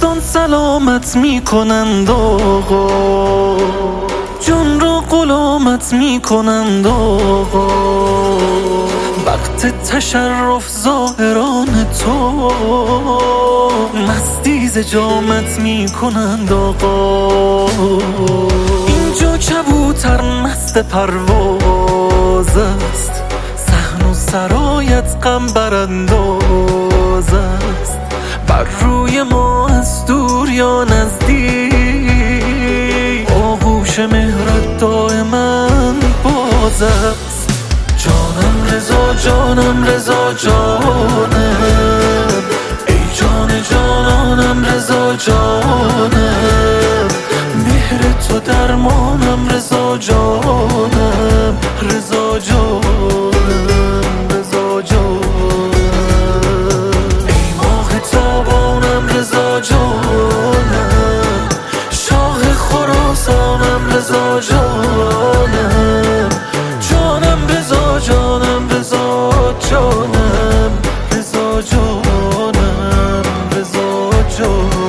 دوستان سلامت میکنند آقا، جان را غلامت میکنند آقا. وقت تشرف ظاهران تو مستی ز جامت میکنند آقا. اینجا کبوتر مست پرواز است، صحن و سرایت غم برانداز است. بر روی ما از دور یا نزدیک آغوش مهرت دائما باز است. جانم رضا جانم رضا جانم، ای جان جانانم رضا جانم. مهر تو درمانم رضا جانم، رضا جانم، رضا جانم. ای ماه تابانم رضا جانم، شاه خراسانم رضا جانم. جانم رضا جانم رضا جانم، رضا جانم، رضا جانم.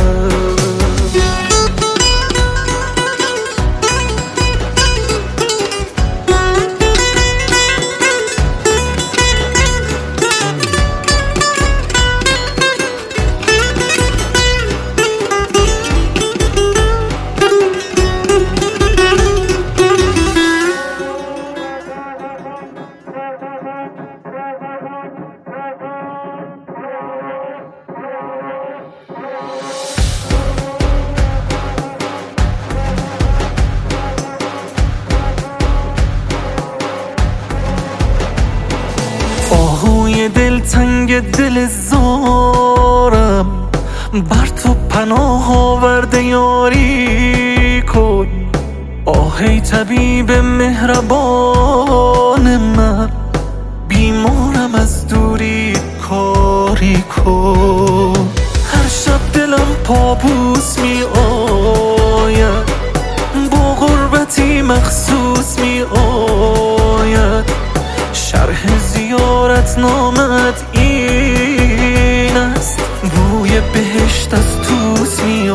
آهوی دلتنگ دل زارم، بر تو پناه آورده یاری کن. آهی طبیب مهربان من، بیمارم از دوری کاری کن. هر شب دلم پابوس می آید، با غربتی مخصوص می آید. شرح زیارت نامت این است، بوی بهشت از توس می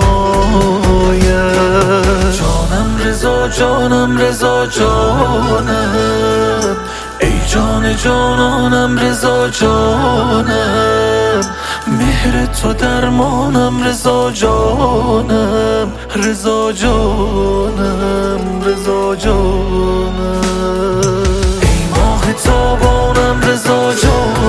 آید. جانم رضا جانم رضا جانم، ای جان جانانم رضا جانم. مهر تو درمانم رضا جانم، رضا جانم، رضا جانم. تابانم رضا جانم،